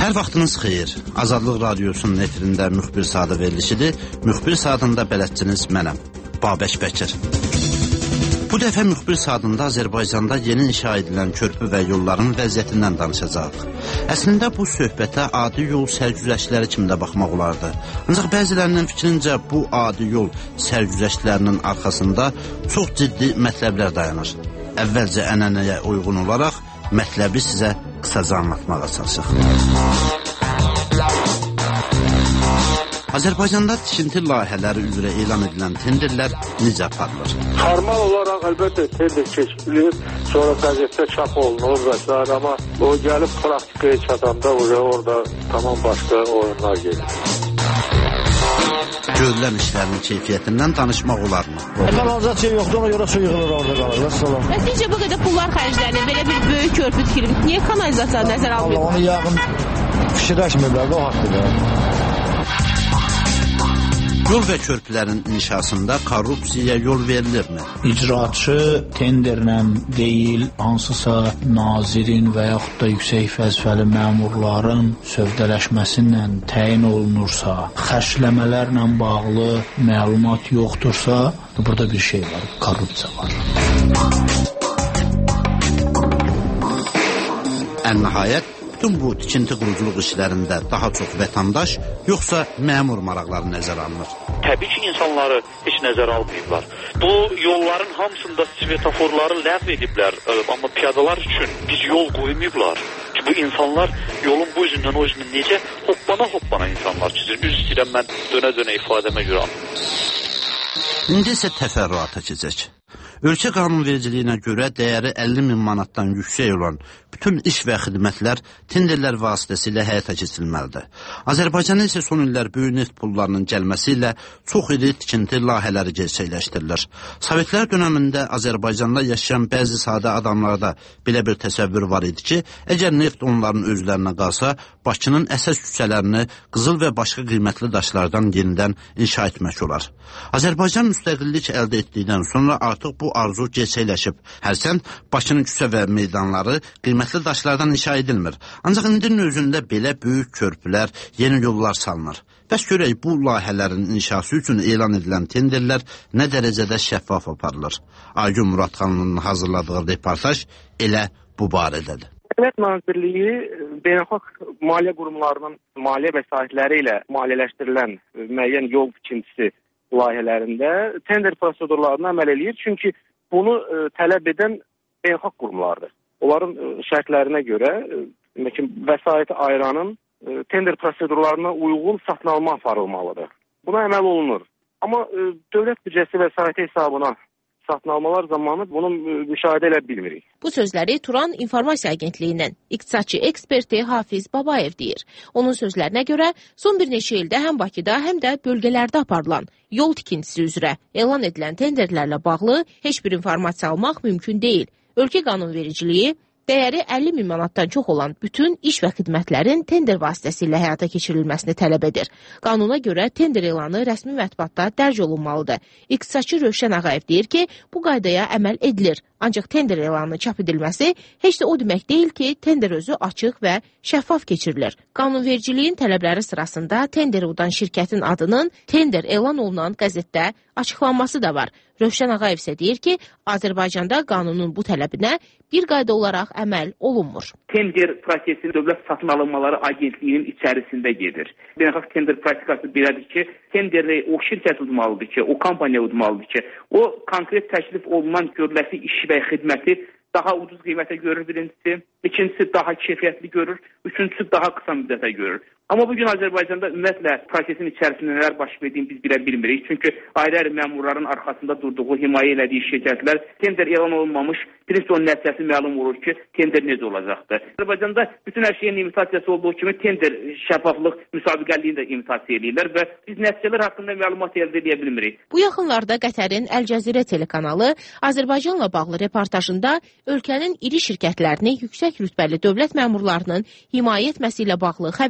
Hər vaxtınız xeyir. Azadlıq Radiosunun efirində müxbir saatı verilişidir. Müxbir saatında bələdçiniz mənəm, Babək Bəkir. Bu dəfə müxbir saatında Azərbaycanda yeni inşa edilən körpü və yolların vəziyyətindən danışacaq. Əslində bu söhbətə adi yol sərgüzəştləri kimi də baxmaq olardı. Ancaq bəzilərinin fikrincə bu adi yol sərgüzəştlərinin arxasında çox ciddi mətləblər dayanır. Əvvəlcə ənənəyə uyğun olaraq mətləbi sizə qısaca anlatmağa çalışaq. Azərbaycanda tikinti layihələri üzrə elan edilən tenderlər necə aparılır? Formal olaraq əlbəttə tender keçirilir, sonra qəzetdə çap olunur və s. Amma o gəlib praktikaya çatanda orada tamam başqa oyunlar gelir. Görülən işlərin keyfiyyətindən danışmaq olarmı? Kanalizasiya şey yoxdur, ona görə su yığılır orada qalır. Vəssalam. Sizcə bu qədər pullar xərclənir, belə bir böyük körpü tikilir. Niyə kanalizasiya nəzərə almır? Onu yağın fikirləşmirlər, o haqqıdır. Yol və körpülərin inşasında korrupsiyaya yol verilirmi? İcraçı tenderlə deyil, hansısa nazirin və yaxud da yüksək vəzifəli məmurların sövdələşməsilə təyin olunursa, xərcləmələrlə bağlı məlumat yoxdursa, burada bir şey var, korrupsiya var. Ən nəhayət, bütün bu tikinti quruculuq işlərində daha çox vətəndaş, yoxsa məmur maraqları nəzərə alınır? Təbii ki, insanları heç nəzərə almayıblar. Bu yolların hamısında svetoforları ləğv ediblər, amma piyadalar üçün biz yol qoymayıblar. Ki, bu insanlar yolun bu üzündən o üzündən necə hoppana insanlar çizir. Üz istəyirəm mən dönə ifadəmə görə. İndi isə təfərrüata keçək. Ölkə qanunvericiliyinə görə dəyəri 50 min manatdan yüksək olan bütün iş və xidmətlər tenderlər vasitəsilə həyata keçirilməlidir. Azərbaycana isə son illər böyük neft pullarının gəlməsi ilə çox iri tikinti layihələri gerçəkləşdirilir. Sovetlər dönəmində Azərbaycanda yaşayan bəzi sadə adamlarda belə bir təsəvvür var idi ki, əgər neft onların özlərinə qalsa, Bakının əsas küçələrini qızıl və başqa qiymətli daşlardan yenidən inşa etmək olar. Azərbaycan müstəqillik əldə etdikdən sonra artıq bu arzu gerçəkləşib. Hərçənd Bakının küçə və meydanları qiymətli daşlardan inşa edilmir. Ancaq indinin özündə belə böyük körpülər, yeni yollar salınır. Bəs görək bu layihələrin inşası üçün elan edilən tenderlər nə dərəcədə şəffaf aparılır? Aygün Muradxanlının hazırladığı reportaj elə bu barədədir. Dövlət Nazirliyi beynəlxalq maliyyə qurumlarının maliyyə vəsaitləri ilə maliyyələşdirilən müəyyən yol tikintisi layihələrində tender prosedurlarına əməl eləyir. Çünki bunu tələb edən beynəlxalq qurumlardır. Onların şərtlərinə görə vəsaiti ayıranın tender prosedurlarına uyğun satın alma aparılmalıdır. Buna əməl olunur. Amma dövlət büdcəsi vəsaiti hesabına satın almalar zamanı bunu müşahidə edə bilmirik. Bu sözləri Turan İnformasiya Agentliyindən iqtisadçı eksperti Hafiz Babayev deyir. Onun sözlərinə görə son bir neçə ildə həm Bakıda, həm də bölgələrdə aparılan yol tikintisi üzrə elan edilən tenderlərlə bağlı heç bir informasiya almaq mümkün deyil. Ölkə qanunvericiliyi dəyəri 50 min manatdan çox olan bütün iş və xidmətlərin tender vasitəsilə həyata keçirilməsini tələb edir. Qanuna görə tender elanı rəsmi mətbuatda dərc olunmalıdır. İqtisadçı Rövşən Ağayev deyir ki, bu qaydaya əməl edilir. Ancaq tender elanı çap edilməsi heç də o demək deyil ki, tender özü açıq və şəffaf keçirilir. Qanunvericiliyin tələbləri sırasında tender udan şirkətin adının tender elan olunan qəzetdə açıqlanması da var. Rövşən Ağayev isə deyir ki, Azərbaycanda qanunun bu tələbinə bir qayda olaraq əməl olunmur. Tender prosesi Dövlət Satın Alınmaları Agentliyinin içərisində gedir. Beynəlxalq tender praktikası belədir ki, tenderi o şirkət udmalıdır ki, o kompaniya udmalıdır ki, o konkret təklif olunan görüləsi iş və xidməti daha ucuz qiymətə görür birincisi, ikincisi daha keyfiyyətli görür, üçüncüsü daha qısa müddətə görür. Amma bugün Azərbaycanda ümumiyyətlə prosesin içərisində nələr baş verdiyini biz bilə bilmirik. Çünki ayrı-ayrı məmurların arxasında durduğu, himayə elədiyi şirkətlər tender elan olunmamış, birincisi onun nəticəsi məlum olur ki, tender necə olacaqdır. Azərbaycanda bütün hər şeyin imitasiyası olduğu kimi tender şəffaflıq müsabiqəliyini də imitasiya edirlər və biz nəticələr haqqında məlumat əldə edə bilmirik. Bu yaxınlarda Qətərin Əl-Cəzirə telekanalı Azərbaycanla bağlı reportajında ölkənin iri şirkətlərini yüksək rütbəli dövlət məmurlarının himayə etməsi ilə bağlı xəbər yaymış.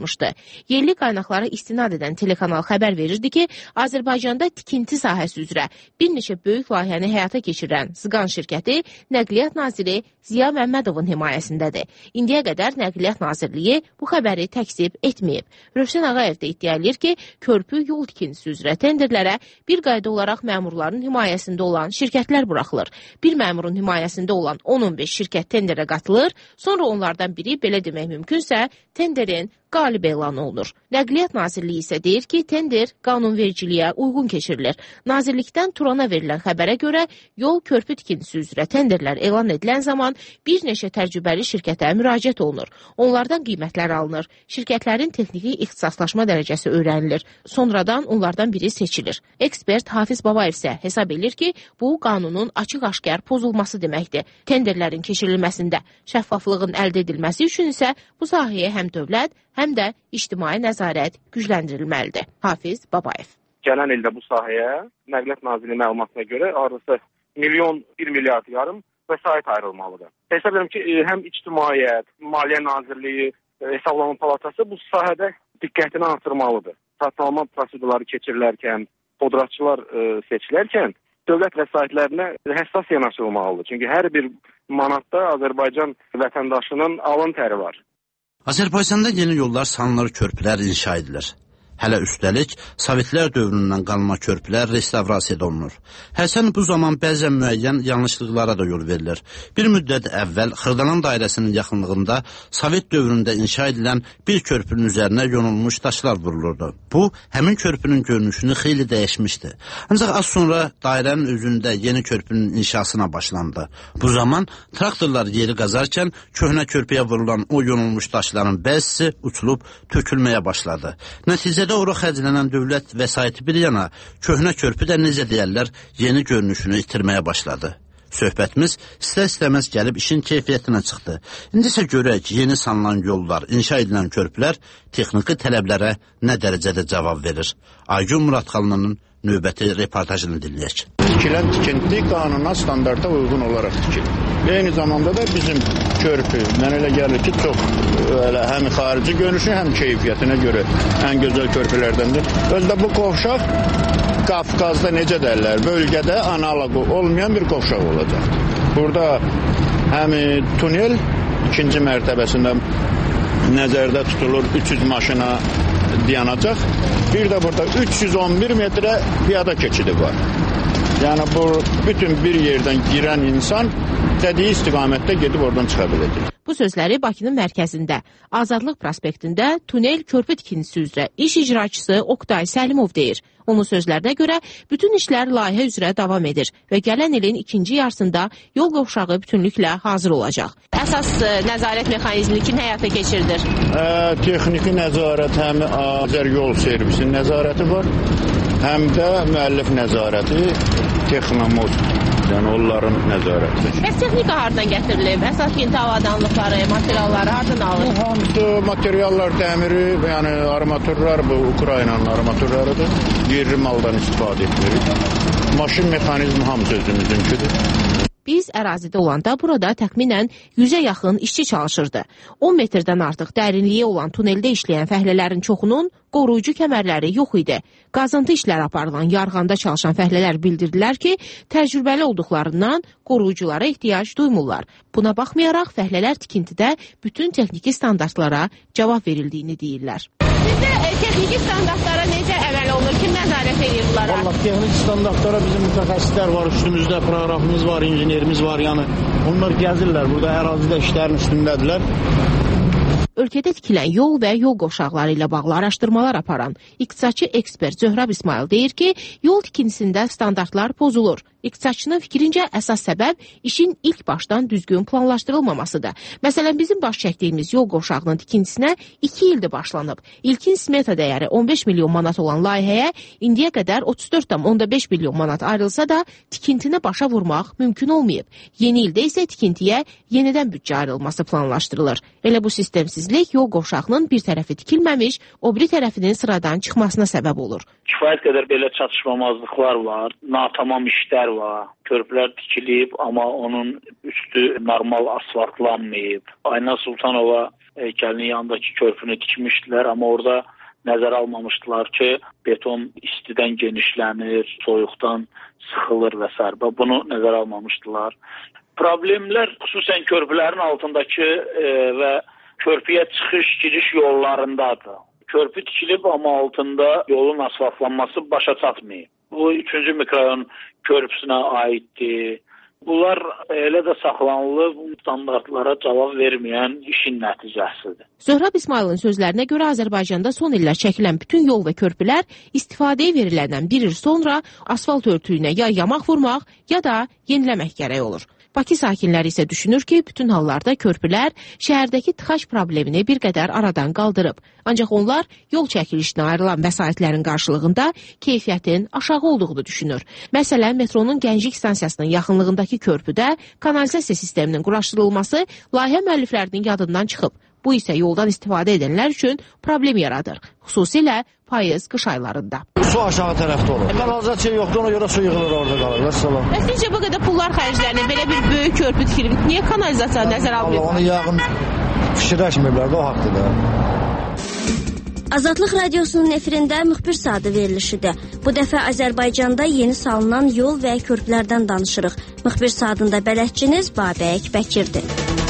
açıqlamışdı. Yerli qaynaqlara istinad edən telekanal xəbər verirdi ki, Azərbaycanda tikinti sahəsi üzrə bir neçə böyük layihəni həyata keçirən Zıqan şirkəti Nəqliyyat naziri Ziya Məmmədovun himayəsindədir. İndiyə qədər Nəqliyyat Nazirliyi bu xəbəri təkzib etməyib. Rövşən Ağayev də iddia edir ki, körpü yol tikintisi üzrə tenderlərə bir qayda olaraq məmurların himayəsində olan şirkətlər buraxılır. Bir məmurun himayəsində olan 10-15 şirkət tenderə qatılır, sonra onlardan biri, belə demək mümkünsə, tenderin qalib elan olunur. Nəqliyyat Nazirliyi isə deyir ki, tender qanunvericiliyə uyğun keçirilir. Nazirlikdən Turana verilən xəbərə görə yol körpü tikintisi üzrə tenderlər elan edilən zaman bir neçə təcrübəli şirkətə müraciət olunur. Onlardan qiymətlər alınır. Şirkətlərin texniki ixtisaslaşma dərəcəsi öyrənilir. Sonradan onlardan biri seçilir. Ekspert Hafiz Babayev isə hesab edir ki, bu qanunun açıq-aşkar pozulması deməkdir. Tenderlərin keçirilməsində şəffaflığın əldə edilməsi üçün isə bu sahəyə həm dövlət, həm də ictimai nəzarət gücləndirilməlidir. Hafiz Babayev. Gələn ildə bu sahəyə Nəqliyyat Nazirliyi məlumatına görə arası 1 milyard yarım vəsait ayrılmalıdır. Hesab edirəm ki, həm ictimaiyyət, Maliyyə Nazirliyi, Hesablama Palatası bu sahədə diqqətini artırmalıdır. Satın alma prosedurları keçirilərkən, podratçılar seçilərkən dövlət vəsaitlərinə həssas yanaşılmalıdır. Çünki hər bir manatda Azərbaycan vətəndaşının alın təri var. Azərbaycanda yeni yollar, sanılır körpülər inşa edilir. Hələ üstəlik, Sovetlər dövründən qalma körpülər restavrasiya olunur. Həsən bu zaman bəzən müəyyən yanlışlıqlara da yol verilir. Bir müddət əvvəl Xırdalan dairəsinin yaxınlığında Sovet dövründə inşa edilən bir körpünün üzərinə yonulmuş daşlar vurulurdu. Bu, həmin körpünün görünüşünü xeyli dəyişmişdi. Ancaq az sonra dairənin özündə yeni körpünün inşasına başlandı. Bu zaman traktorlar yeri qazarkən köhnə körpüyə vurulan o yonulmuş daşların bəzisi uçulub tökülməyə başladı. Nəticədə ora xərclənən dövlət vəsaiti bir yana, köhnə körpü də necə deyərlər, yeni görünüşünü itirməyə başladı. Söhbətimiz istər-istəməz gəlib işin keyfiyyətinə çıxdı. İndi isə görək, yeni sanılan yollar, inşa edilən körpülər texniki tələblərə nə dərəcədə cavab verir. Aygün Muradxanlının növbəti reportajını dinləyək. Tikilən tikinti qanuna, standarta uyğun olaraq tikilir. Eyni zamanda da bizim körpü, mənə elə gəlir ki, çox həm xarici görünüşü, həm keyfiyyətinə görə ən gözəl körpülərdəndir. Özdə bu qovşaq Qafqazda necə dərlər, bölgədə analogu olmayan bir qovşaq olacaq. Burada həm tunel ikinci mərtəbəsində nəzərdə tutulur, 300 maşına dayanacaq. Bir də burada 311 metrə piyada keçidi var. Yəni bu bütün bir yerdən girən insan dediyi istiqamətdə gedib oradan çıxa biləcək. Bu sözləri Bakının mərkəzində, Azadlıq prospektində tunel körpü tikintisi üzrə iş icraçısı Oqtay Səlimov deyir. Onun sözlərinə görə bütün işlər layihə üzrə davam edir və gələn ilin ikinci yarısında yol qovşağı bütünlüklə hazır olacaq. Əsas nəzarət mexanizmini kim həyata keçirdir? Texniki nəzarət həm Azər Yol Servisinin nəzarəti var, həm də müəllif nəzarəti, Texnomoz, yəni onların nəzarəti. Bəs texnika haradan gətirilib? Əsas yeni avadanlıqları, materialları haradan alır? Bu hamısı materiallar dəmiri, yəni armaturlar, bu Ukraynanın armaturlarıdır. Yerli maldan istifadə edilir. Maşın mexanizmi hamısı özümüzünkidir. Biz ərazidə olanda burada təxminən 100-ə yaxın işçi çalışırdı. 10 metrdən artıq dərinliyi olan tuneldə işləyən fəhlələrin çoxunun qoruyucu kəmərləri yox idi. Qazıntı işləri aparılan yarğanda çalışan fəhlələr bildirdilər ki, təcrübəli olduqlarından qoruyuculara ehtiyac duymurlar. Buna baxmayaraq fəhlələr tikintidə bütün texniki standartlara cavab verildiyini deyirlər. Sizdə texniki standartlara necə əməl olunur? Kim nəzarət edir bunlara? Vallahi texniki standartlara bizim mütəxəssislər var, üstümüzdə proqramımız var, injinerimiz var. Yəni onlar gəzirlər, burada ərazidə işlərin üstündədirlər. Ölkədə tikilən yol və yol qovşaqları ilə bağlı araşdırmalar aparan iqtisadçı ekspert Zöhrab İsmail deyir ki, yol tikintisində standartlar pozulur. İqtisadçının fikrincə əsas səbəb işin ilk başdan düzgün planlaşdırılmamasıdır. Məsələn, bizim baş çəkdiyimiz yol qovşağının tikintisinə 2 ildir başlanıb. İlkin smeta dəyəri 15 milyon manat olan layihəyə indiyə qədər 34,5 milyon manat ayrılsa da tikintinə başa vurmaq mümkün olmayıb. Yeni ildə isə tikintiyə yenidən büdcə ayrılması planlaşdırılır. Elə bu sistemsizlik yol qovşağının bir tərəfi tikilməmiş, o biri tərəfinin sıradan çıxmasına səbəb olur. Kifayət qədər belə çatışmamazlıqlar var, natamam işlər var. Körpülər tikilib, amma onun üstü normal asfaltlanmayıb. Ayna Sultanova heykelinin yanındakı körpünü tikmişdilər, amma orada nəzərə almamışdılar ki, beton istidən genişlənir, soyuqdan sıxılır və s. Bunu nəzərə almamışdılar. Problemlər xüsusən körpülərin altındakı və körpüyə çıxış giriş yollarındadır. Körpü tikilib, amma altında yolun asfaltlanması başa çatmayıb. Bu 3-cü mikrorayon körpüsünə aiddir. Bunlar elə də saxlanılıb, standartlara cavab verməyən işin nəticəsidir. Zöhrab İsmailin sözlərinə görə Azərbaycanda son illər çəkilən bütün yol və körpülər istifadəyə veriləndən bir il sonra asfalt örtüyünə ya yamaq vurmaq, ya da yeniləmək gərək olur. Bakı sakinləri isə düşünür ki, bütün hallarda körpülər şəhərdəki tıxac problemini bir qədər aradan qaldırıb. Ancaq onlar yol çəkilişinə ayrılan vəsaitlərin qarşılığında keyfiyyətin aşağı olduğunu düşünür. Məsələn, metronun Gənclik stansiyasının yaxınlığındakı körpüdə kanalizasiya sisteminin quraşdırılması layihə müəlliflərinin yadından çıxıb. Bu isə yoldan istifadə edənlər üçün problem yaradır, xüsusilə payız, qış aylarında. Su aşağı tərəfdə olur. Kanalizasiya yoxdur, ona görə su yığılır orada qalır. Vəssalam. Bəs necə bu qədər pullar xərclənir, belə bir böyük körpü tikilib? Niyə kanalizasiyanı nəzərə almıyorlar? Onu yağın fikirləşmirlər də o haqqıdır. Azadlıq Radiosunun efirində müxbir saatı verilişidir. Bu dəfə Azərbaycanda yeni salınan yol və körpülərdən danışırıq. Müxbir saatında bələdçiniz Babək Bəkirdir.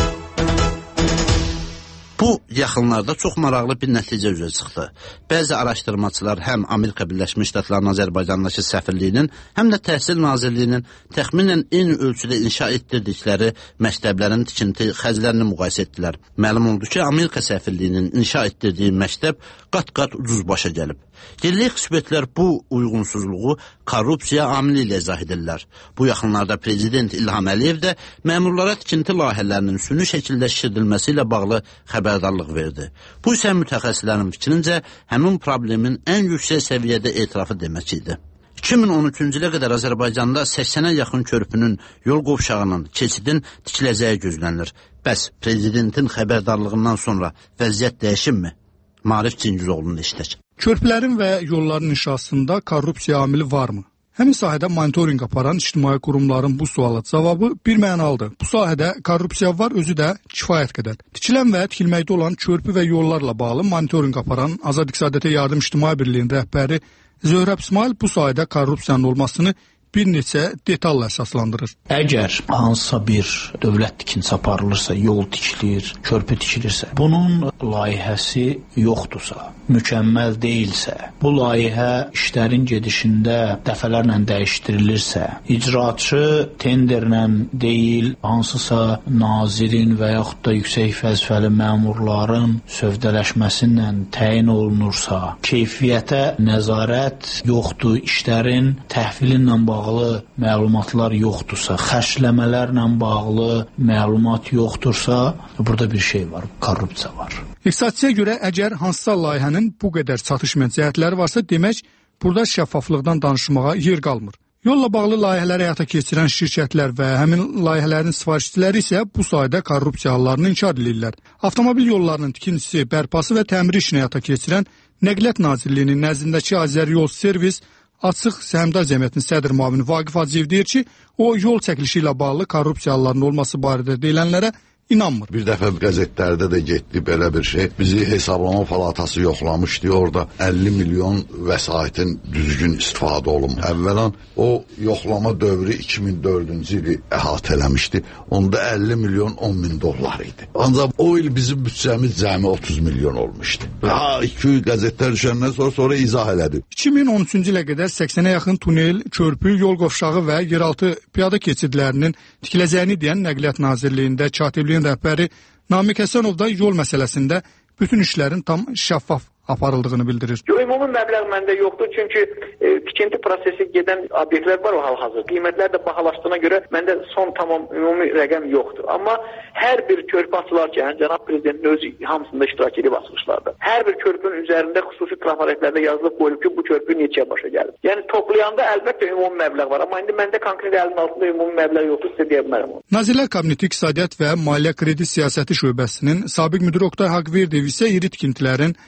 Bu yaxınlarda çox maraqlı bir nəticə üzə çıxdı. Bəzi araşdırmaçılar həm Amerika Birləşmiş Ştatlarının Azərbaycandakı səfirliyinin, həm də Təhsil Nazirliyinin təxminən eyni ölçüdə inşa etdirdikləri məktəblərin tikinti xərclərini müqayisə etdilər. Məlum oldu ki, Amerika səfirliyinin inşa etdirdiyi məktəb qat-qat ucuz başa gəlib. Yerli ekspertlər bu uyğunsuzluğu korrupsiya amili ilə izah edirlər. Bu yaxınlarda Prezident İlham Əliyev də məmurlara tikinti layihələrinin süni şəkildə şişirdilməsi ilə bağlı xəbərdarlıq verdi. Bu isə mütəxəssislərin fikrincə həmin problemin ən yüksək səviyyədə etirafı demək idi. 2013-cü ilə qədər Azərbaycanda 80-ə yaxın körpünün, yol qovşağının, keçidin tikiləcəyi gözlənilir. Bəs Prezidentin xəbərdarlığından sonra vəziyyət dəyişirmi? Maarif Cingizoğlu'nun işlək. Körpülərin və yolların inşasında korrupsiya amili varmı? Həmin sahədə monitorinq aparan ictimai qurumların bu suala cavabı bir mənalıdır. Bu sahədə korrupsiya var, özü də kifayət qədər. Tikilən və tikilməkdə olan körpü və yollarla bağlı monitorinq aparan Azad İqtisadiyyata Yardım İctimai Birliyinin rəhbəri Zöhrab İsmail bu sahədə korrupsiyanın olmasını bir neçə detalla əsaslandırır. Əgər hansısa bir dövlət tikintisi aparılırsa, yol tikilir, körpü tikilirsə, bunun layihəsi yoxdursa, mükəmməl deyilsə, bu layihə işlərin gedişində dəfələrlə dəyişdirilirsə, icraçı tenderlə deyil, hansısa nazirin və yaxud da yüksək vəzifəli məmurların sövdələşməsinlə təyin olunursa, keyfiyyətə nəzarət yoxdur, işlərin təhvilinlə bağlı məlumatlar yoxdursa, xərcləmələrlə bağlı məlumat yoxdursa, burada bir şey var, korrupsiya var. İqtisadçıya görə əgər hansısa layihənin bu qədər çatışmayan cəhətləri varsa, demək, burada şəffaflıqdan danışmağa yer qalmır. Yolla bağlı layihələri həyata keçirən şirkətlər və həmin layihələrin sifarişçiləri isə bu sayədə korrupsiya hallarını inkar edirlər. Avtomobil yollarının tikintisi, bərpası və təmiri işini həyata keçirən Nəqliyyat Nazirliyinin nəzdindəki Azəryol Servis Açıq Səhmdar Cəmiyyətinin sədr müavini Vaqif Hacıyev deyir ki, o yol çəkilişi ilə bağlı korrupsiya hallarının olması barədə deyilənlərə inanmır. Bir dəfə qəzetlərdə də getdi belə bir şey. Bizi hesablama palatası yoxlamışdı. Orada 50 milyon vəsaitin düzgün istifadə olunmuş. Əvvələn o yoxlama dövrü 2004-cü ili əhatə eləmişdi. Onda 50 milyon 10 min dollar idi. Ancaq o il bizim büdcəmiz cəmi 30 milyon olmuşdu. Və iki qəzetlər düşəndən sonra izah elədi. 2013-cü ilə qədər 80-ə yaxın tunel, körpü, yol qovşağı və yeraltı piyada keçidlərinin tikiləcəyini deyən Nəqliyyat Nazirliyində katibliyin rəhbəri Namiq Həsənov da yol məsələsində bütün işlərin tam şəffaf aparıldığını bildirir. Ümumi məbləğ məndə yoxdur, çünki tikinti prosesi gedən obyektlər var o hal-hazır. Qiymətlər də bahalaşdığına görə məndə son tamam ümumi rəqəm yoxdur. Amma hər bir körpü açılarkən Cənab Prezidentin özü hamısında iştirak edib açılışlarda. Hər bir körpünün üzərində xüsusi trafaretlərdə yazılıb qoyulub ki, bu körpü neçəyə başa gəlir. Yəni toplayanda əlbəttə ümumi məbləğ var, amma indi məndə konkret əlinin altında ümumi məbləğ yoxdur, sizə deyə bilmərəm. Nazirlər Kabineti İqtisadiyyat və Maliyyə Kredi Siyasəti şöbəsinin sabiq müdiri Oqtay Haqverdiyev isə iri tikintilərin layihə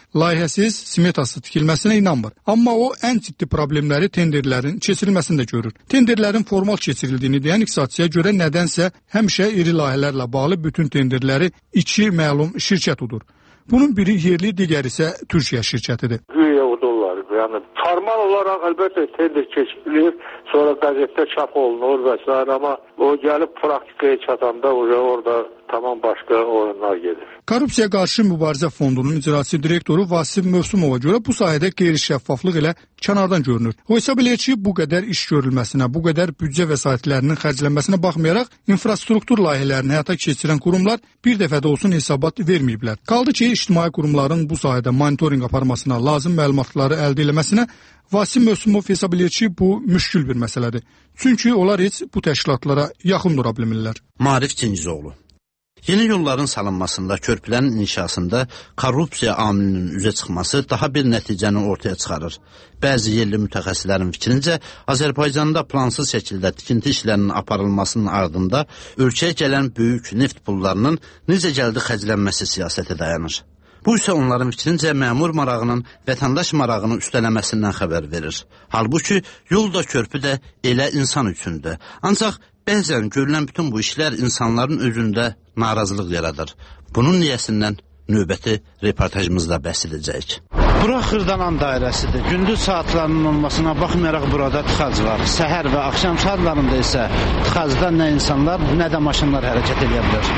şübhəsiz smetası tikilməsinə inanmır. Amma o ən ciddi problemləri tenderlərin keçirilməsində görür. Tenderlərin formal keçirildiyini deyən iqtisadçıya görə nədənsə həmişə iri layihələrlə bağlı bütün tenderləri iki məlum şirkət udur. Bunun biri yerli, digəri isə Türkiyə şirkətidir. Güya udurlar. Yəni formal olaraq əlbəttə tender keçirilir, sonra qəzetdə çap olunur və s. amma o gəlib praktikaya çatanda orada tamam başqa oyunlar gedir. Korrupsiya qarşı mübarizə fondunun icraçı direktoru Vasif Mövsümova görə bu sahədə qeyri-şəffaflıq ilə kənardan görünür. O hesab eləyir ki, bu qədər iş görülməsinə, bu qədər büdcə vəsaitlərinin xərclənməsinə baxmayaraq, infrastruktur layihələrini həyata keçirən qurumlar bir dəfə də olsun hesabat verməyiblər. Qaldı ki, ictimai qurumların bu sahədə monitorinq aparmasına, lazım məlumatları əldə etməsinə Vasif Mövsümov hesab eləyir ki, bu müşkül bir məsələdir. Çünki onlar heç bu təşkilatlara yaxın dura bilmirlər. Maarif Cingizoğlu. Yeni yolların salınmasında, körpülərin inşasında korrupsiya amilinin üzə çıxması daha bir nəticəni ortaya çıxarır. Bəzi yerli mütəxəssislərin fikrincə, Azərbaycanda plansız şəkildə tikinti işlərinin aparılmasının ardında ölkəyə gələn böyük neft pullarının necə gəldi xərclənməsi siyasəti dayanır. Bu isə onların fikrincə məmur marağının vətəndaş marağını üstələməsindən xəbər verir. Halbuki yol da körpü də elə insan üçündür. Ancaq bəzən görülən bütün bu işlər insanların özündə narazılıq yaradır. Bunun niyəsindən növbəti reportajımızda bəhs edəcəyik. Bura Xırdalan dairəsidir. Gündüz saatlarının olmasına baxmayaraq burada tıxac var. Səhər və axşam saatlarında isə tıxacda nə insanlar, nə də maşınlar hərəkət edə bilər.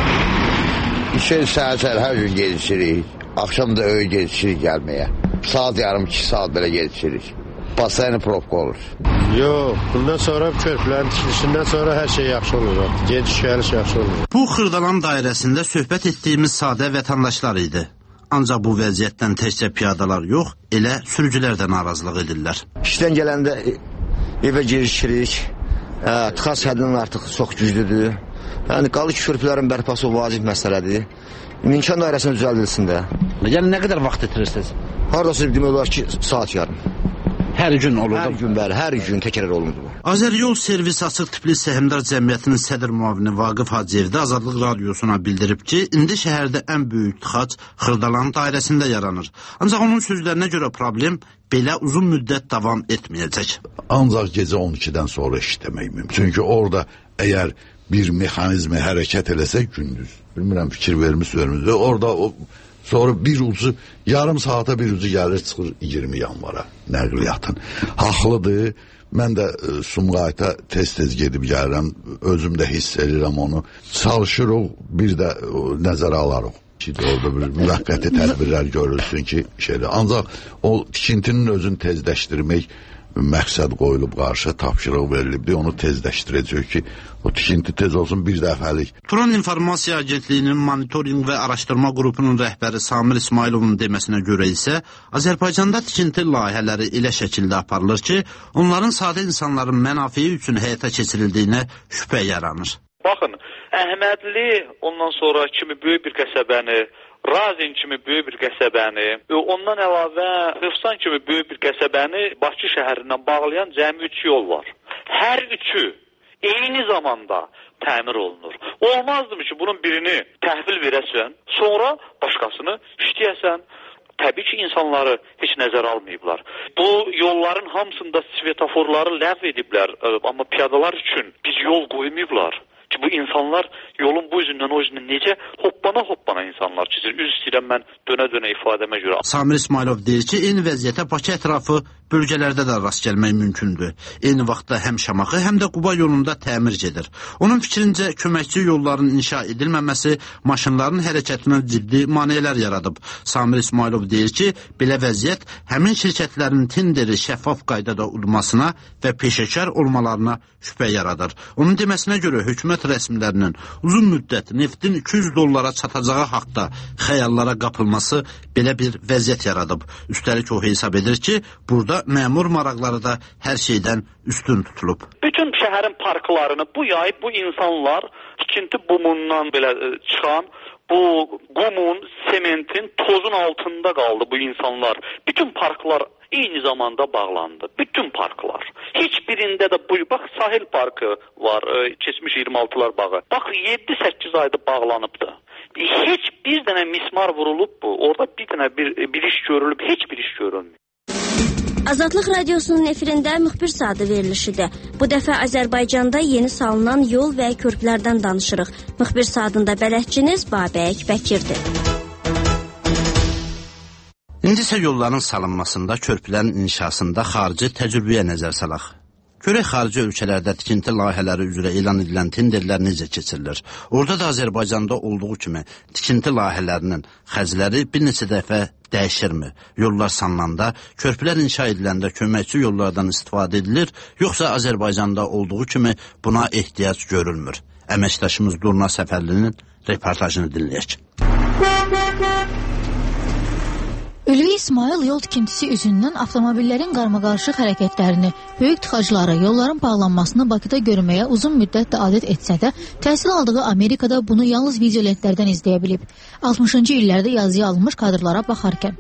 İşin səhər hər gün gecişirik. Axşam da öyle gecişirik gəlməyə. Saat yarım 2 saat belə gecişirik. Pasayını probka olur. Yox, bundan sonra körpülərin tikilişindən sonra hər şey yaxşı olur. Gediş gəliş yaxşı olur. Bu Xırdalan dairəsində söhbət etdiyimiz sadə vətəndaşlar idi. Ancaq bu vəziyyətdən təkcə piyadalar yox, elə sürücülər də narazılıq edirlər. İşdən gələndə evə girişirik. Tıxac həddindən artıq çox güclüdür. Yəni qalır ki, körpülərin bərpası vacib məsələdir. İmkan dairəsini düzəldilsin də. Yəni nə qədər vaxt itirirsiniz? Haradasa demək olar ki, saat yarım. Hər gün olur. Hər gün, bəli, hər gün təkrar olunur. Azəryol Servis Açıq Tipli Səhmdar Cəmiyyətinin sədr müavini Vaqif Hacıyev də Azadlıq Radiosuna bildirib ki, indi şəhərdə ən böyük tıxac Xırdalan dairəsində yaranır. Ancaq onun sözlərinə görə problem belə uzun müddət davam etməyəcək. Ancaq gecə 12-dən sonra işləmək mümkün. Çünki orada əgər bir mexanizmi hərəkət eləsə gündüz, bilmirəm fikir vermişsiniz, orada o sonra bir ucu yarım saata bir ucu gəlir çıxır 20 yanvara nəqliyyatın. Haqlıdır. Mən də Sumqayıta tez-tez gedib gəlirəm. Özüm də hiss edirəm onu. Çalışırıq, bir də nəzərə alarıq ki, orada bir müvəqqəti tədbirlər görülsün ki, ancaq o tikintinin özünü tezləşdirmək məqsəd qoyulub qarşı tapşırıq verilibdir. Onu tezləşdirəcək ki, o tikinti tez olsun bir dəfəlik. Turan İnformasiya Agentliyinin monitorinq və araşdırma qrupunun rəhbəri Samir İsmailovun deməsinə görə isə Azərbaycanda tikinti layihələri elə şəkildə aparılır ki, onların sadə insanların mənafiyi üçün həyata keçirildiyinə şübhə yaranır. Baxın, Əhmədli ondan sonra kimi böyük bir qəsəbəni, Razin kimi böyük bir qəsəbəni, ondan əlavə Hıfsan kimi böyük bir qəsəbəni Bakı şəhərindən bağlayan cəmi 3 yol var. Hər üçü eyni zamanda təmir olunur. Olmazdı ki, bunun birini təhvil verəsən, sonra başqasını işləyəsən. Təbii ki, insanları heç nəzər almayıblar. Bu yolların hamısında svetoforları ləğv ediblər, amma piyadalar üçün biz yol qoymayıblar. Ki bu insanlar yolun bu üzündən o üzündən necə hoppana insanlar keçir. Üz istəyirəm mən dönə ifadəmə görə. Samir İsmailov deyir ki, eyni vəziyyətə Bakı ətrafı bölgələrdə də rast gəlmək mümkündür. Eyni vaxtda həm Şamaxı, həm də Quba yolunda təmir gedir. Onun fikrincə köməkçi yolların inşa edilməməsi maşınların hərəkətinə ciddi maneələr yaradıb. Samir İsmailov deyir ki, belə vəziyyət həmin şirkətlərin tenderi şəffaf qaydada udmasına və peşəkar olmalarına şübhə yaradır. Onun deməsinə görə hökumət rəsmilərinin uzun müddət neftin $200 çatacağı haqda xəyallara qapılması belə bir vəziyyət yaradıb. Üstəlik o hesab edir ki, burada məmur maraqları da hər şeydən üstün tutulub. Bütün şəhərin parklarını bu yay bu insanlar tikinti bumundan belə çıxan bu qumun, sementin, tozun altında qaldı bu insanlar. Bütün parklar eyni zamanda bağlandı. Bütün parklar. Hiçbirində də bu, bax sahil parkı var, keçmiş 26'lar bağı. Bax 7-8 ayda bağlanıbdı. Heç bir dənə mismar vurulub bu. Orada bir dənə bir iş görülüb, heç bir iş görülmür. Azadlıq Radiosunun efirində müxbir saatı verilişidir. Bu dəfə Azərbaycanda yeni salınan yol və körpülərdən danışırıq. Müxbir saatında bələdçiniz Babək Bəkirdir. İndi isə yolların salınmasında, körpülərin inşasında xarici təcrübəyə nəzər salaq. Görək xarici ölkələrdə tikinti layihələri üzrə elan edilən tenderlər necə keçirilir? Orada da Azərbaycanda olduğu kimi tikinti layihələrinin xərcləri bir neçə dəfə dəyişirmi? Yollar salınanda, körpülər inşa ediləndə köməkçi yollardan istifadə edilir, yoxsa Azərbaycanda olduğu kimi buna ehtiyac görülmür? Əməkdaşımız Durna Səfərlinin reportajını dinləyək. Ülvi İsmail yol tikintisi üzündən avtomobillərin qarmaqarışıq hərəkətlərini, böyük tıxacları, yolların bağlanmasını Bakıda görməyə uzun müddət də adət etsə də, təhsil aldığı Amerikada bunu yalnız videolentlərdən izləyə bilib. 60-cı illərdə yazıya alınmış kadrlara baxarkən.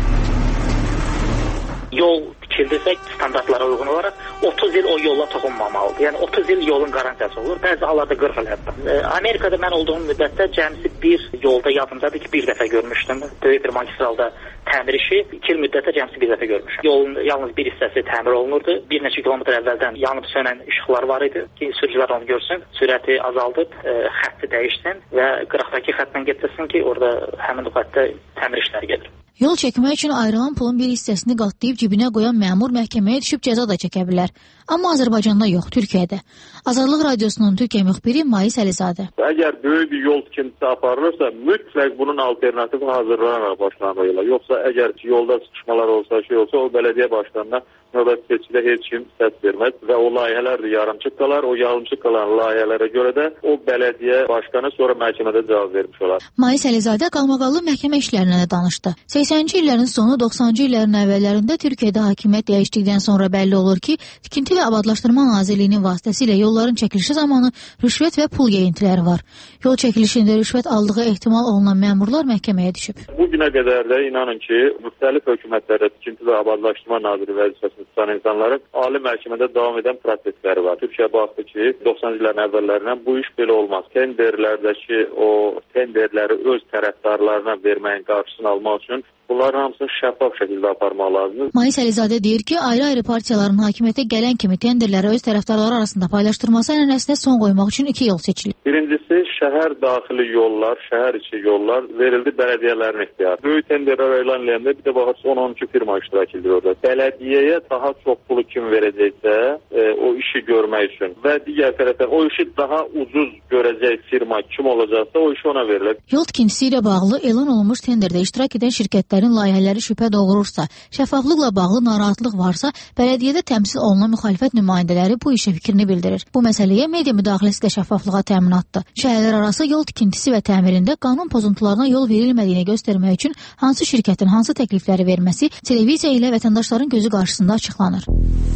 Yol tikildirsə standartlara uyğun olaraq 30 il o yolla toxunmamalıdır. Yəni 30 il yolun qarantiyası olur. Bəzi hallarda 40 il hətta. Amerikada mən olduğum müddətdə cəmsi bir yolda yadımdadır ki, bir dəfə görmüşdüm. Böyük bir magistralda təmir işi 2 il müddətdə cəmsi bir dəfə görmüşəm. Yolun yalnız bir hissəsi təmir olunurdu. Bir neçə kilometr əvvəldən yanıb sönən işıqlar var idi ki, sürücülər onu görsün, sürəti azaldıb, xətti dəyişsin və qıraqdakı xəttlə getirsin ki, orada həmin o xəttdə təmir işləri gedir. Yol çəkmək üçün ayrılan pulun bir hissəsini qatlayıb cibinə qoyan məmur məhkəməyə düşüb cəza da çəkə bilər. Amma Azərbaycanda yox, Türkiyədə. Azadlıq Radiosunun Türkiyə müxbiri Mais Əlizadə. Əgər böyük bir yol tikintisi aparılırsa, mütləq bunun alternatifi hazırlanaraq başlanmalıdır. Yoxsa əgər yolda sıxışmalar olsa, o bələdiyyə başkanına növbəti seçkidə heç kim səs verməz və o layihələr də yarımçıq qalar. O yarımçıq qalan layihələrə görə də o bələdiyyə başkanı sonra məhkəmədə cavab vermiş olar. Mais Əlizadə qalmaqallı məhkəmə işlərinə də danışdı. 80-ci illərin sonu, 90-cı illərin əvvəllərində Türkiyədə hakimiyyət dəyişdikdən sonra bəlli olur ki, Tikinti və Abadlaşdırma Nazirliyinin vasitəsilə yolların çəkilişi zamanı rüşvət və pul yeyintiləri var. Yol çəkilişində rüşvət aldığı ehtimal olunan məmurlar məhkəməyə düşüb. Bu günə qədər də inanın ki, müxtəlif hökumətlərdə Tikinti və Abadlaşdırma Naziri vəzifəsini tutan insanların ali məhkəmədə davam edən prosesləri var. Türkiyə baxdı ki, 90-cı illərin əvvəllərindən bu iş belə olmaz. Tenderlərdəki o tenderləri öz tərəfdarlarına verməyin qarşısını almaq üçün bunların hamısını şəffaf şəkildə aparmaq lazımdır. Mais Əlizadə deyir ki, ayrı-ayrı partiyaların hakimiyyətə gələn kimi tenderləri öz tərəfdarları arasında paylaşdırması ənənəsinə son qoymaq üçün 2 yol seçilir. Birincisi, şəhər daxili yollar, şəhər içi yollar verildi bələdiyyələrin ixtiyarı. Böyük tenderlər elan edəndə bir də baxırsın 10-12 firma iştirak edir orada. Bələdiyyəyə daha çox pulu kim verəcəksə, o işi görmək üçün və digər tərəfdən o işi daha ucuz görəcək firma kim olacaqsa o işi ona verilir. Yol tikintisi ilə bağlı elan olunmuş tenderdə iştirak edən şirkətlərin layihələri şübhə doğurursa, şəffaflıqla bağlı narahatlıq varsa, bələdiyyədə təmsil olunan müxalifət nümayəndələri bu işə fikrini bildirir. Bu məsələyə media müdaxiləsi də şəffaflığa təminatdır. Şəhərlər arası yol tikintisi və təmirində qanun pozuntularına yol verilmədiyini göstərmək üçün hansı şirkətin hansı təklifləri verməsi televiziya ilə vətəndaşların gözü qarşısında açıqlanır.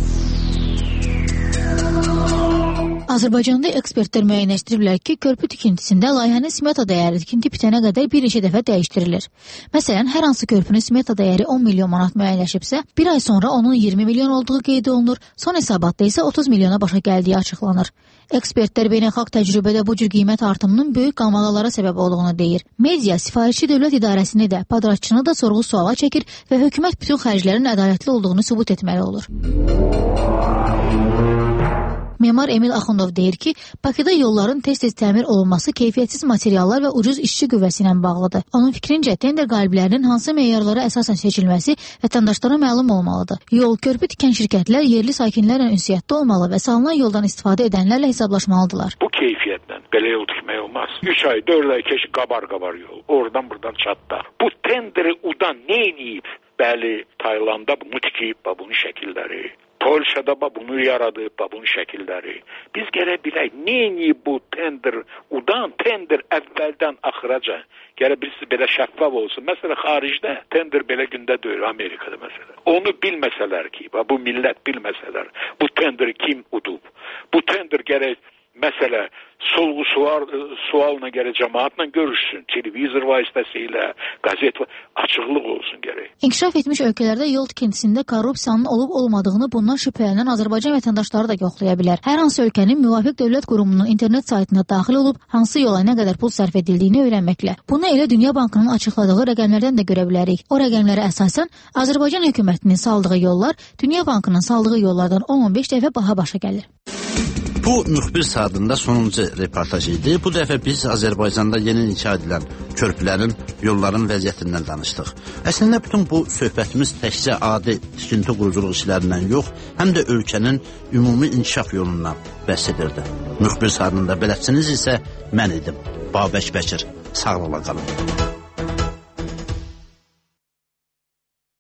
Azərbaycanda ekspertlər müəyyənləşdiriblər ki, körpü tikintisində layihənin smeta dəyəri tikinti bitənə qədər bir neçə dəfə dəyişdirilir. Məsələn, hər hansı körpünün smeta dəyəri 10 milyon manat müəyyənləşibsə, bir ay sonra onun 20 milyon olduğu qeyd olunur, son hesabatda isə 30 milyona başa gəldiyi açıqlanır. Ekspertlər beynəlxalq təcrübədə bu cür qiymət artımının böyük qalmaqalara səbəb olduğunu deyir. Media sifarişçi dövlət idarəsini də, padratçını da sorğu-suala çəkir və hökumət bütün xərclərin ədalətli olduğunu sübut etməli olur. Memar Emil Axundov deyir ki, Bakıda yolların tez-tez təmir olunması keyfiyyətsiz materiallar və ucuz işçi qüvvəsi ilə bağlıdır. Onun fikrincə, tender qaliblərinin hansı meyarlara əsasən seçilməsi vətəndaşlara məlum olmalıdır. Yol, körpü tikən şirkətlər yerli sakinlərlə ünsiyyətdə olmalı və salınan yoldan istifadə edənlərlə hesablaşmalıdırlar. Bu keyfiyyətlə belə yol tikmək olmaz. 3 ay, 4 ay keş qabar-qabar yol. Oradan buradan çatlar. Bu tenderi udan nə edib? Bəli, Taylandda bunu tikib, bunun şəkilləri. Polşada bunu yaradıb, bunun şəkilləri. Biz gərək bilək, neyini bu tender udan, tender əvvəldən axıraca. Gərək birisi belə şəffaf olsun. Məsələn, xaricdə tender belə gündə deyil, Amerikada məsələn. Onu bilməsələr ki, bu millət bilməsələr, bu tender kim udub? Bu tender gərək məsələ sualına görə cəmaatla görüşsün. Televizor vasitəsilə, qazet açıqlıq olsun gərək. İnkişaf etmiş ölkələrdə yol tikintisində korrupsiyanın olub-olmadığını bundan şübhələnən Azərbaycan vətəndaşları da yoxlaya bilər. Hər hansı ölkənin müvafiq dövlət qurumunun internet saytına daxil olub, hansı yola nə qədər pul sərf edildiyini öyrənməklə. Bunu elə Dünya Bankının açıqladığı rəqəmlərdən də görə bilərik. O rəqəmlərə əsasən Azərbaycan hökumətinin saldığı yollar Dünya Bankının saldığı yollardan 10-15 dəfə baha başa gəlir. Bu müxbir saatında sonuncu reportaj idi. Bu dəfə biz Azərbaycanda yeni inşa edilən körpülərin, yolların vəziyyətindən danışdıq. Əslində bütün bu söhbətimiz təkcə adi tikinti quruculuq işlərindən yox, həm də ölkənin ümumi inkişaf yolundan bəhs edirdi. Müxbir saatında bələdçiniz isə mən idim, Babək Bəkir. Sağ ola qalın.